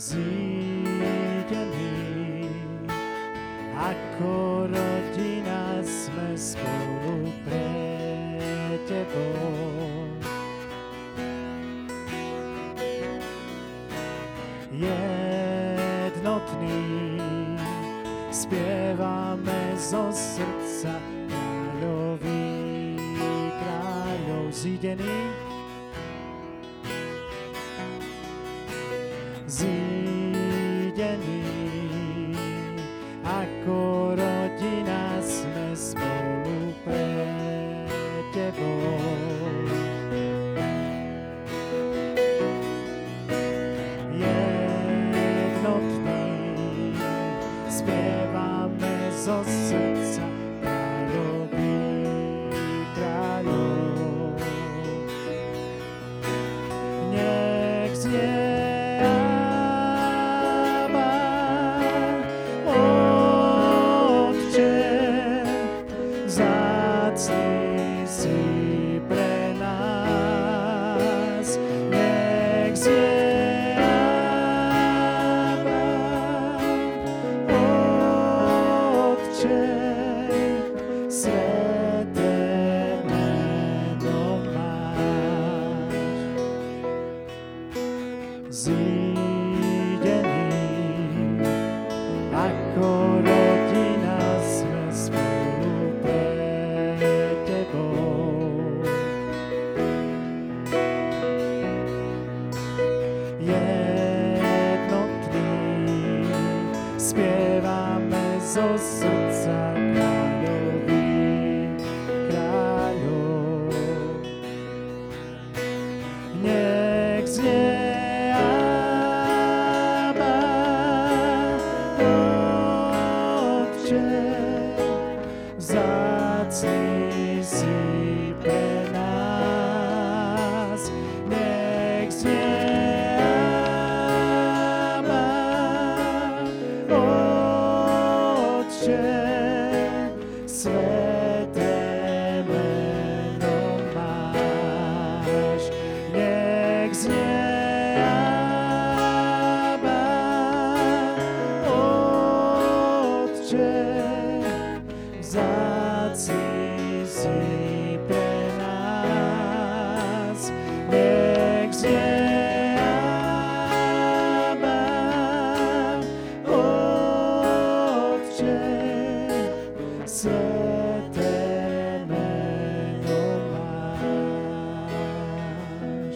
zídení, ako rodina sme spolu pre Tebou. Jednotný spievame zo srdca kráľovi kráľov zídení, ako rodina sme spolu pre Tebou. Spievame zo srdca kráľovi kráľov. Nech znie Abba, Otče, vzácny si pre nás. Nech znie spievame zo srdca kráľovi kráľov. Nech znie Abba, Otče, vzácny si pre nás. Nech znie sveté meno máš. Nech znie Abba, Otče, vzácny si pre nás. Nech znie Abba, Otče, sveté meno máš.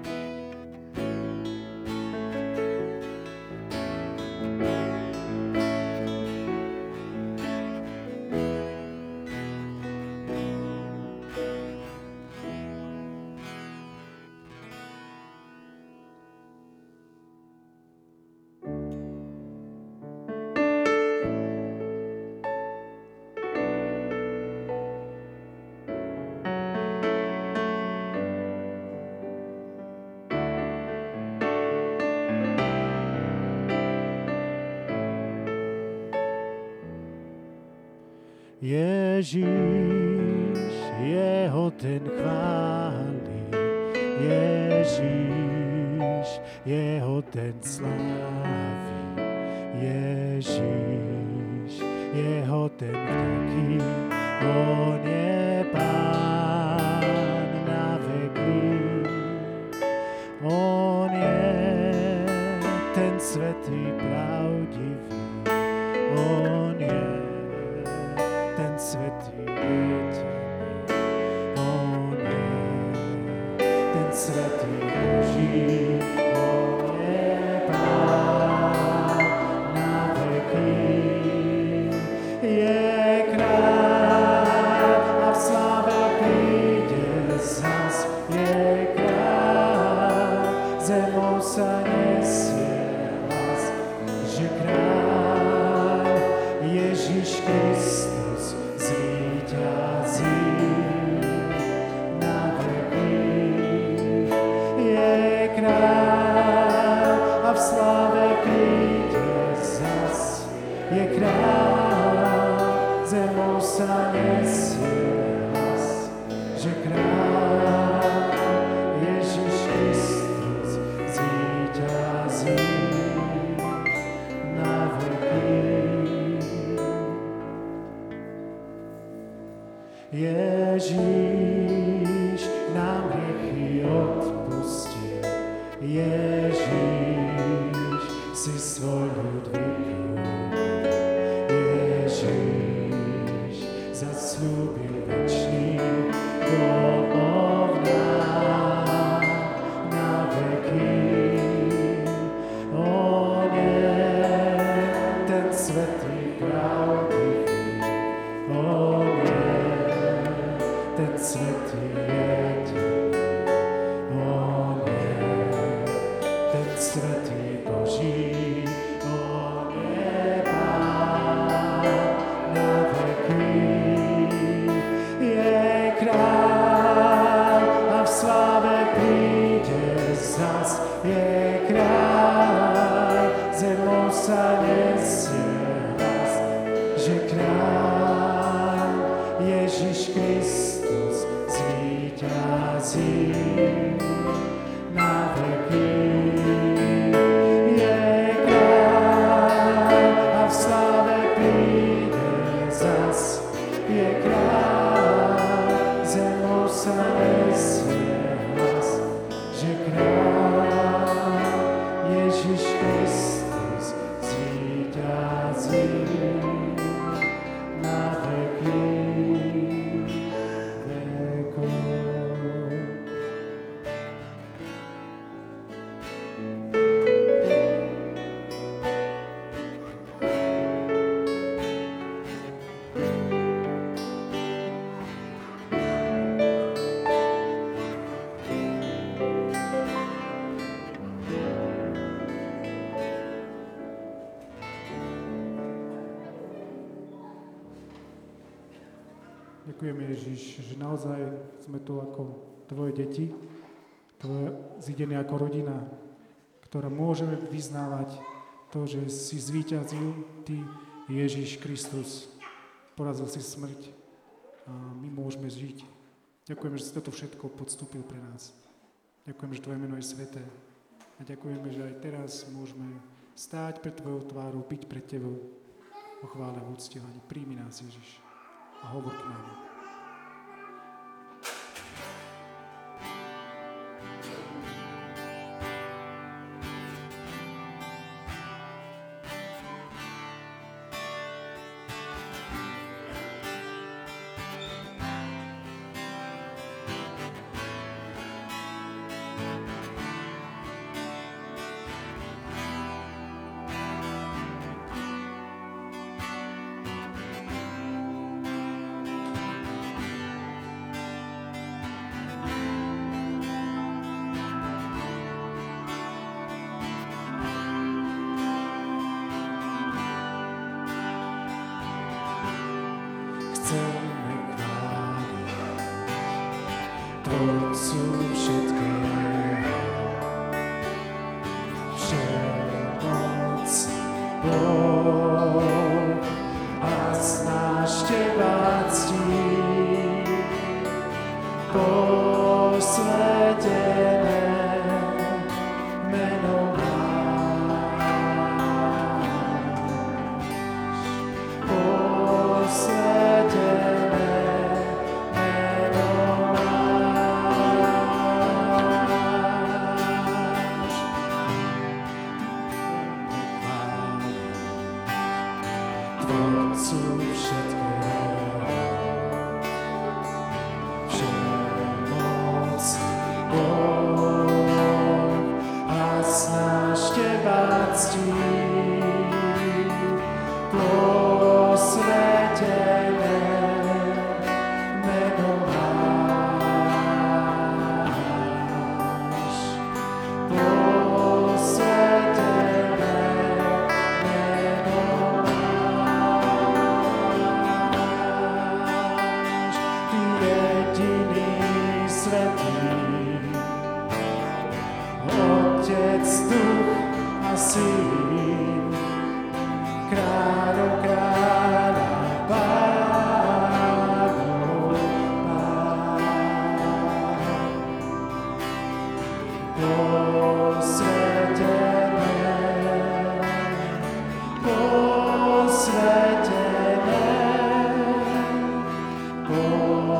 Ježíš, jeho ten chváli, Ježíš, jeho ten slávi, Ježíš, jeho ten vďaky, on je Pán na veky, on je ten svätý pravdivý, on je ten svätý jediný, on je ten svätý Boží, on je Pán na veky. Je kráľ a v sláve príde zas, je kráľ, zemou sa nesie hlas, že kráľ Ježiš Kristus zvíťazí na veky. Je kráľ Ježíš nám hriechy odpustil. Ježíš si svoj ľud vykúpil. Ježíš zasľúbil večný domov nám na veky. On je ten svätý pravdivý. On je ten svätý jediný. On je ten svätý Boží. On je Pán na veky. Je kráľ a v sláve príde zas. Je kráľ, zemou sa nesie hlas, že kráľ Ježiš Kristus zvíťazí na veky. Je kráľ a v sláve príde zas. Je kráľ, zemou sa nesie hlas, že kráľ Ježiš Kristus zvíťazí na veky vekov. Ďakujeme, Ježiš, že naozaj sme tu ako tvoje deti, tvoje zídené ako rodina, ktorá môžeme vyznávať to, že si zvíťazil ty, Ježiš Kristus. Porazil si smrť a my môžeme žiť. Ďakujeme, že si toto všetko podstúpil pre nás. Ďakujeme, že tvoje meno je sveté. A ďakujeme, že aj teraz môžeme stáť pred tvojou tvárou, byť pred tebou. O chvále a uctievaní. Príjmi nás, Ježiš, a hovor k nám. Chceme chváliť Tvorcu všetkého, všemocný Boh, a snáš teba ctí, posvätené meno Tvorcu všetkého, všemocný Boh, a snáš teba ctí, posvätené meno máš, posvätené meno máš. Ty jediný svätý, Otec, Duch a Syn, kráľov kráľa, pánov pán. Posvätené, posvätené, posvätené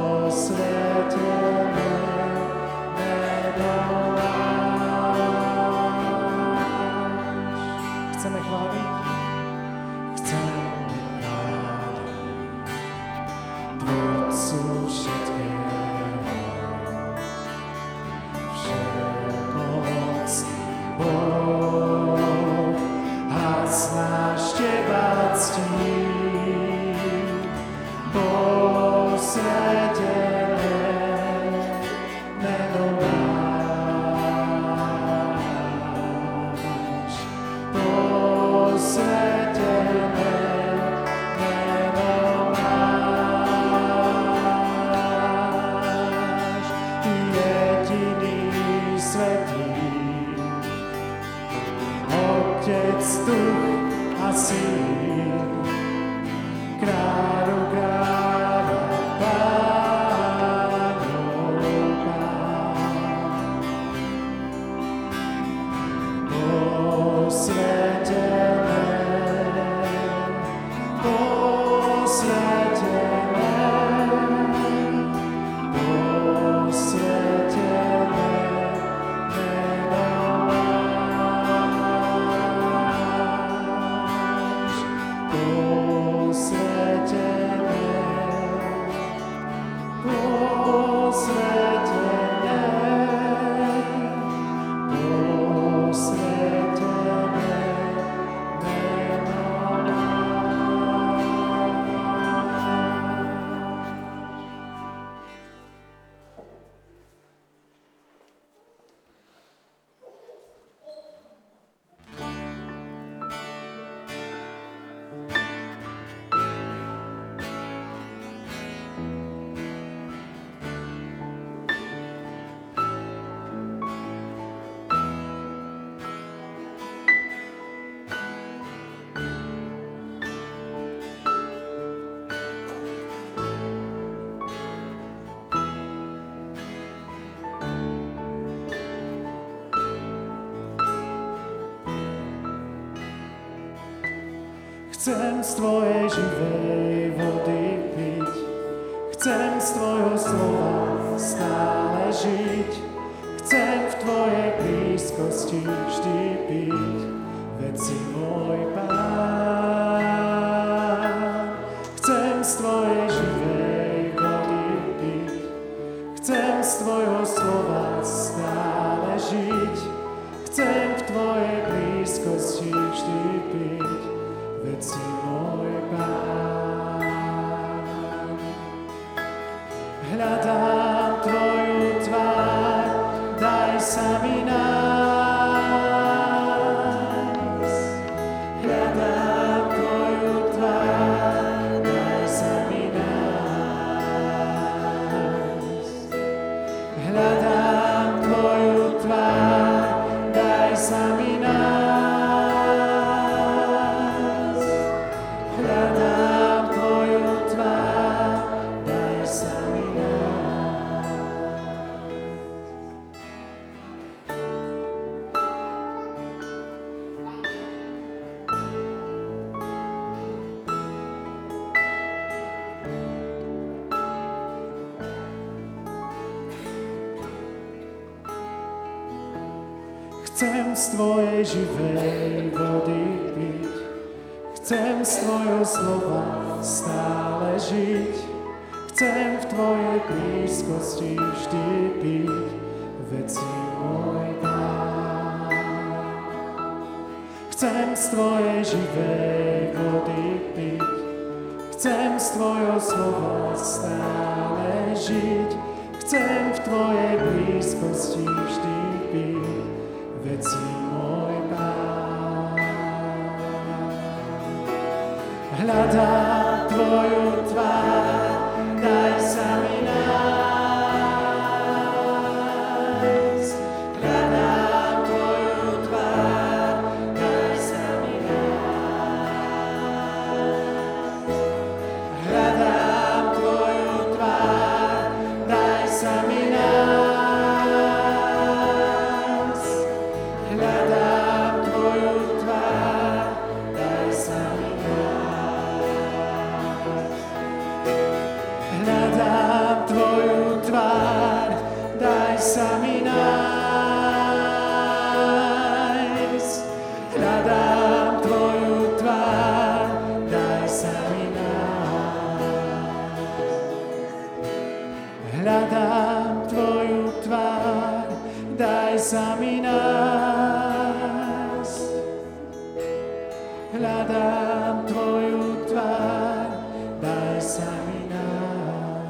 Chcem z tvojej živej vody piť, chcem z tvojho slova stále žiť, chcem v tvojej blízkosti vždy byť, veď si môj Pán. Chcem z tvojej živej vody piť, chcem z tvojho slova stále žiť, chcem v tvojej blízkosti vždy byť, veď si môj Pán. Hľadám tvoju tvár, daj sa mi nájsť. Hľadám tvoju tvár, daj sa mi nájsť. Hľadám tvoju tvár, daj sa mi nájsť. Chcem z tvojej živej vody piť, chcem z tvojho slova stále žiť, chcem v tvojej blízkosti vždy byť, veď si môj Pán. Chcem z tvojej živej vody piť, chcem z tvojho slova stále žiť, chcem v tvojej blízkosti vždy byť, veď si môj Pán. Hľadám tvoju tvár, daj sa mi nájsť. Hľadám tvoju tvár, daj sa mi nájsť. Hľadám tvoju tvár, daj sa mi nájsť. Hľadám tvoju tvár, daj sa mi nájsť. Hľadám tvoju tvár, daj sa mi nájsť. Hľadám tvoju tvár, daj sa mi nájsť. Hľadám tvoju tvár, daj sa mi nájsť. Hľadám tvoju tvár, daj sa mi nájsť.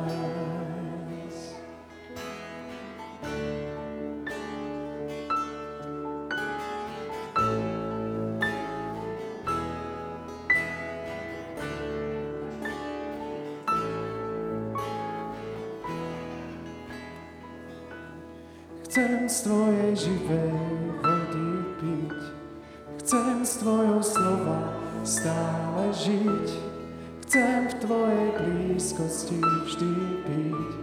Chcem z tvojej živej vody piť, chcem z tvojho slova stále žiť, chcem v tvojej blízkosti vždy byť.